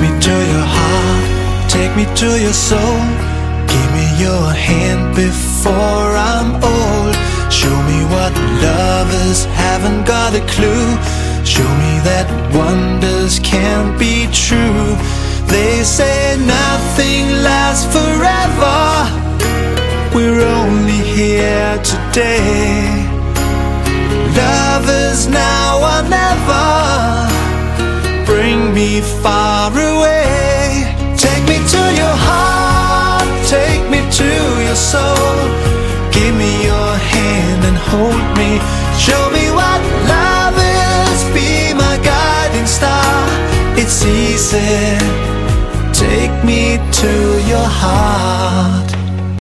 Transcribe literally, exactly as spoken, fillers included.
me to your heart, take me to your soul. Give me your hand before I'm old. Show me what lovers haven't got a clue. Show me that wonders can't be true. They say nothing lasts forever. We're only here today. Lovers now or never. Bring me far away. Take me to your heart, take me to your soul. Give me your hand and hold me. Show me what love is, be my guiding star. It's easy, take me to